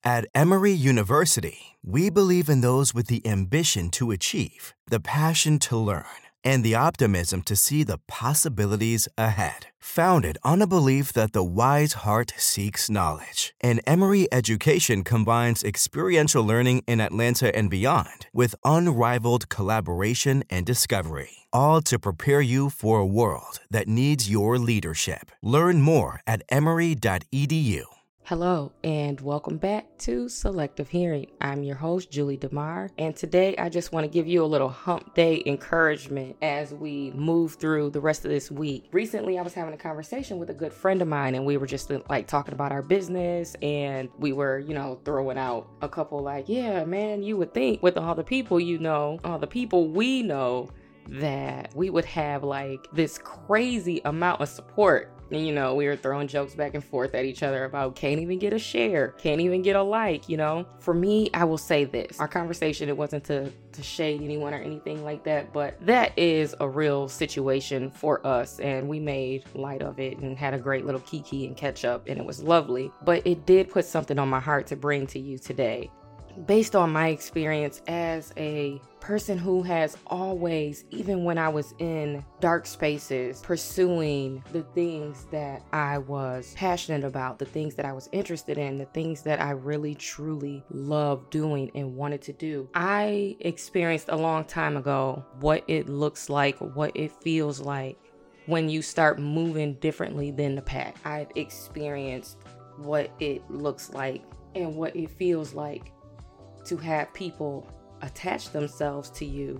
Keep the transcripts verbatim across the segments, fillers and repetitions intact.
At Emory University, we believe in those with the ambition to achieve, the passion to learn, and the optimism to see the possibilities ahead. Founded on a belief that the wise heart seeks knowledge, and Emory Education combines experiential learning in Atlanta and beyond with unrivaled collaboration and discovery, all to prepare you for a world that needs your leadership. Learn more at emory dot e d u. Hello and welcome back to Selective Hearing. I'm your host, Julie DeMar, and today I just want to give you a little hump day encouragement as we move through the rest of this week. Recently, I was having a conversation with a good friend of mine, and we were just like talking about our business, and we were, you know, throwing out a couple like, yeah, man, you would think with all the people you know, all the people we know, that we would have like this crazy amount of support. And, you know, we were throwing jokes back and forth at each other about can't even get a share, can't even get a like, you know. For me, I will say this. Our conversation, it wasn't to, to shade anyone or anything like that, but that is a real situation for us. And we made light of it and had a great little kiki and catch up, and it was lovely. But it did put something on my heart to bring to you today. Based on my experience as a person who has always, even when I was in dark spaces, pursuing the things that I was passionate about, the things that I was interested in, the things that I really truly loved doing and wanted to do. I experienced a long time ago what it looks like, what it feels like when you start moving differently than the pack. I've experienced what it looks like and what it feels like to have people attach themselves to you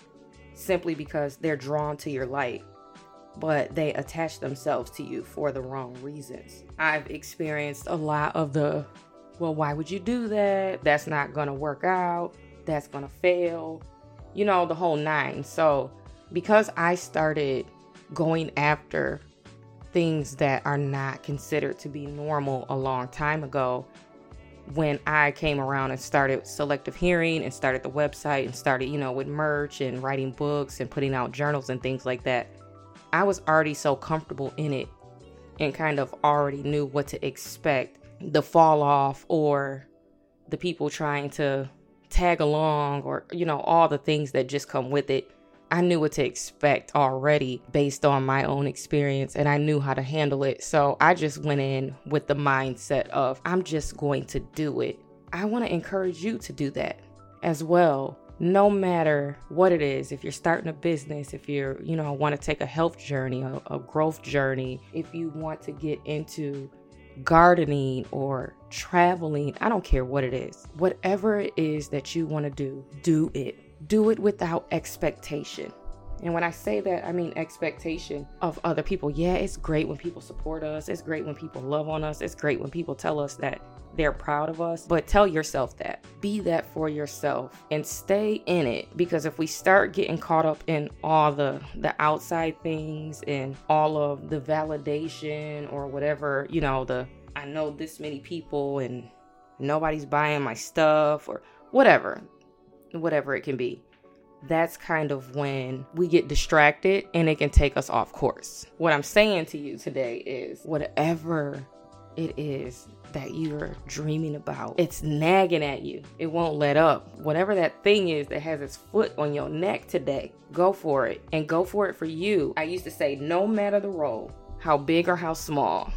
simply because they're drawn to your light, but they attach themselves to you for the wrong reasons. I've experienced a lot of the, well, why would you do that? That's not gonna work out. That's gonna fail. You know, the whole nine. So because I started going after things that are not considered to be normal a long time ago, when I came around and started Selective Hearing and started the website and started, you know, with merch and writing books and putting out journals and things like that, I was already so comfortable in it and kind of already knew what to expect. The fall off or the people trying to tag along or, you know, all the things that just come with it. I knew what to expect already based on my own experience, and I knew how to handle it. So I just went in with the mindset of, I'm just going to do it. I want to encourage you to do that as well. No matter what it is, if you're starting a business, if you're, you know, want to take a health journey, a, a growth journey, if you want to get into gardening or traveling, I don't care what it is. Whatever it is that you want to do, do it. Do it without expectation. And when I say that, I mean expectation of other people. Yeah, it's great when people support us. It's great when people love on us. It's great when people tell us that they're proud of us. But tell yourself that. Be that for yourself and stay in it. Because if we start getting caught up in all the, the outside things and all of the validation or whatever, you know, the I know this many people and nobody's buying my stuff or whatever. whatever it can be, that's kind of when we get distracted and it can take us off course. What I'm saying to you today is whatever it is that you're dreaming about, it's nagging at you. It won't let up. Whatever that thing is that has its foot on your neck today, go for it and go for it for you. I used to say, no matter the role, how big or how small,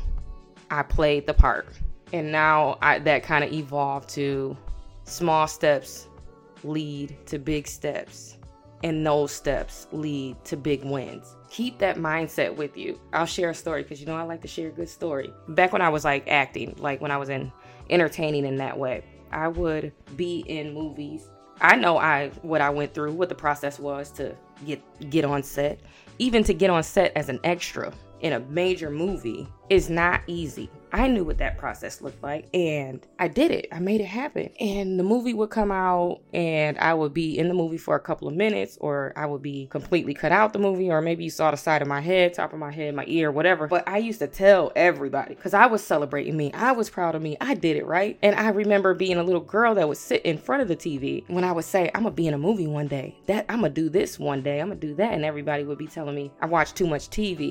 I played the part. And now I, that kind of evolved to small steps lead to big steps, and those steps lead to big wins. Keep that mindset with you. I'll share a story because, you know, I like to share a good story. Back when I was like acting, like when I was in entertaining in that way, I would be in movies. I know I what I went through, what the process was to get get on set. Even to get on set as an extra in a major movie is not easy. I knew what that process looked like, and I did it. I made it happen. And the movie would come out, and I would be in the movie for a couple of minutes, or I would be completely cut out the movie, or maybe you saw the side of my head, top of my head, my ear, whatever. But I used to tell everybody, because I was celebrating me. I was proud of me. I did it right. And I remember being a little girl that would sit in front of the T V when I would say, I'm going to be in a movie one day. That I'm going to do this one day. I'm going to do that. And everybody would be telling me I watch too much T V.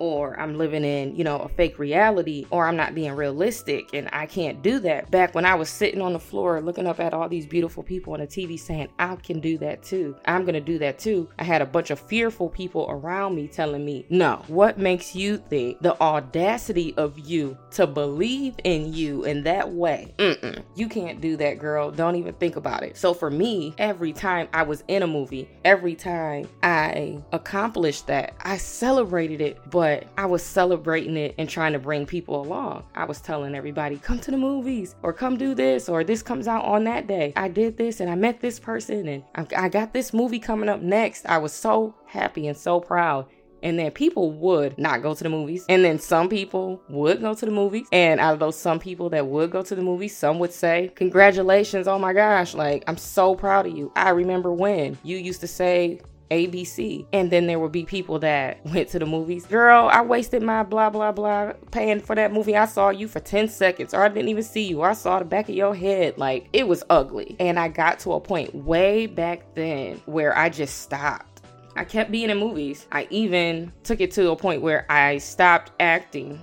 or I'm living in, you know, a fake reality, or I'm not being realistic, and I can't do that. Back when I was sitting on the floor looking up at all these beautiful people on the T V saying, I can do that too. I'm going to do that too. I had a bunch of fearful people around me telling me, no, what makes you think the audacity of you to believe in you in that way? Mm-mm. You can't do that, girl. Don't even think about it. So for me, every time I was in a movie, every time I accomplished that, I celebrated it, but I was celebrating it and trying to bring people along. I was telling everybody, come to the movies, or come do this, or this comes out on that day. I did this and I met this person, and I, I got this movie coming up next. I was so happy and so proud. And then people would not go to the movies. And then some people would go to the movies. And out of those some people that would go to the movies, some would say, congratulations, oh my gosh, like, I'm so proud of you. I remember when you used to say A B C. And then there would be people that went to the movies. Girl, I wasted my blah, blah, blah paying for that movie. I saw you for ten seconds, or I didn't even see you. Or I saw the back of your head. Like, it was ugly. And I got to a point way back then where I just stopped. I kept being in movies. I even took it to a point where I stopped acting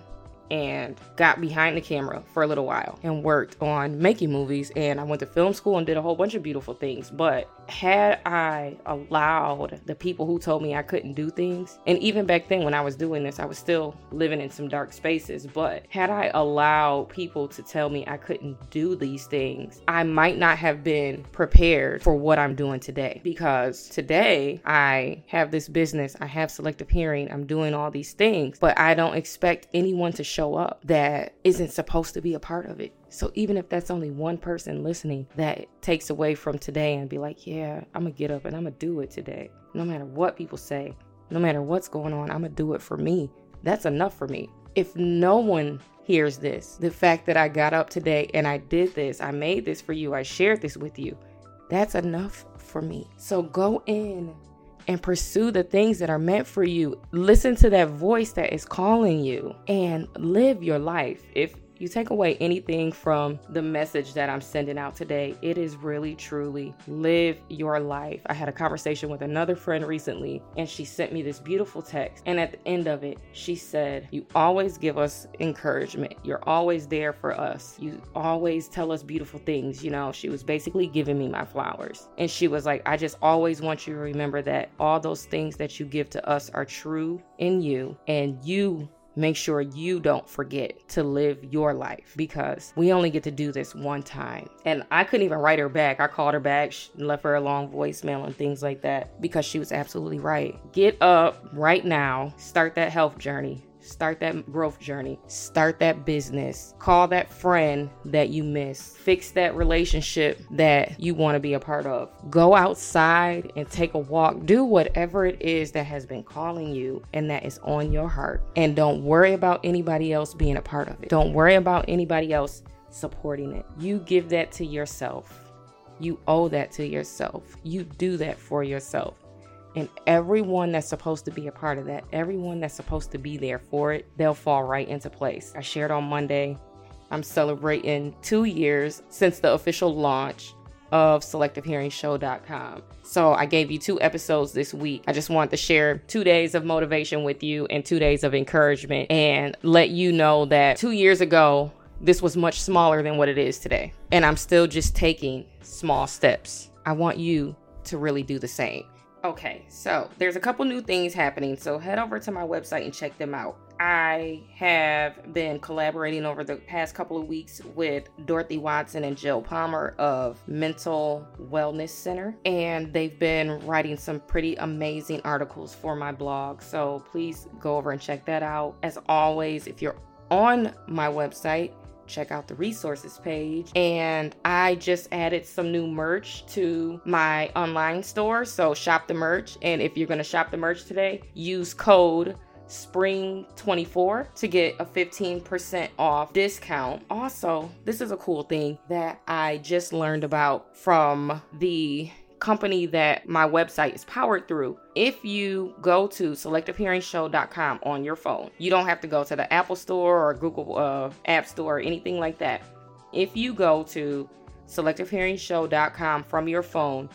and got behind the camera for a little while and worked on making movies. And I went to film school and did a whole bunch of beautiful things. But had I allowed the people who told me I couldn't do things, and even back then when I was doing this, I was still living in some dark spaces, but had I allowed people to tell me I couldn't do these things, I might not have been prepared for what I'm doing today. Because today I have this business, I have selective hearing, I'm doing all these things, but I don't expect anyone to show up that isn't supposed to be a part of it. So even if that's only one person listening that takes away from today and be like, yeah, I'm gonna get up and I'm gonna do it today. No matter what people say, no matter what's going on, I'm gonna do it for me. That's enough for me. If no one hears this, the fact that I got up today and I did this, I made this for you, I shared this with you, that's enough for me. So go in and pursue the things that are meant for you. Listen to that voice that is calling you and live your life. If you take away anything from the message that I'm sending out today, it is really, truly live your life. I had a conversation with another friend recently, and she sent me this beautiful text. And at the end of it, she said, you always give us encouragement. You're always there for us. You always tell us beautiful things. You know, she was basically giving me my flowers. And she was like, I just always want you to remember that all those things that you give to us are true in you, and you make sure you don't forget to live your life, because we only get to do this one time. And I couldn't even write her back. I called her back, left her a long voicemail and things like that, because she was absolutely right. Get up right now, start that health journey. Start that growth journey. Start that business. Call that friend that you miss. Fix that relationship that you want to be a part of. Go outside and take a walk. Do whatever it is that has been calling you and that is on your heart. And don't worry about anybody else being a part of it. Don't worry about anybody else supporting it. You give that to yourself. You owe that to yourself. You do that for yourself. And everyone that's supposed to be a part of that, everyone that's supposed to be there for it, they'll fall right into place. I shared on Monday, I'm celebrating two years since the official launch of selective hearing show dot com. So I gave you two episodes this week. I just wanted to share two days of motivation with you and two days of encouragement, and let you know that two years ago, this was much smaller than what it is today. And I'm still just taking small steps. I want you to really do the same. Okay, so there's a couple new things happening, so head over to my website and check them out. I have been collaborating over the past couple of weeks with Dorothy Watson and Jill Palmer of Mental Wellness Center, and they've been writing some pretty amazing articles for my blog, so please go over and check that out. As always, if you're on my website, check out the resources page. And I just added some new merch to my online store, so shop the merch. And if you're going to shop the merch today, use code spring twenty-four to get a fifteen percent off discount. Also, this is a cool thing that I just learned about from the company that my website is powered through. If you go to selective hearing show dot com on your phone, you don't have to go to the Apple Store or Google uh, App Store or anything like that. If you go to selective hearing show dot com from your phone,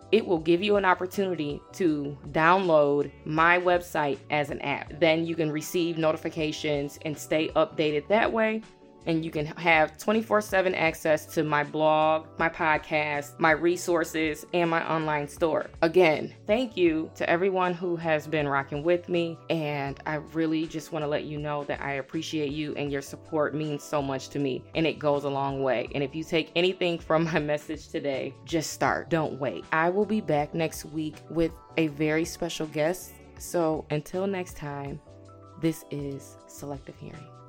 it will give you an opportunity to download my website as an app. Then you can receive notifications and stay updated that way. And you can have twenty-four seven access to my blog, my podcast, my resources, and my online store. Again, thank you to everyone who has been rocking with me. And I really just want to let you know that I appreciate you, and your support means so much to me, and it goes a long way. And if you take anything from my message today, just start. Don't wait. I will be back next week with a very special guest. So until next time, this is Selective Hearing.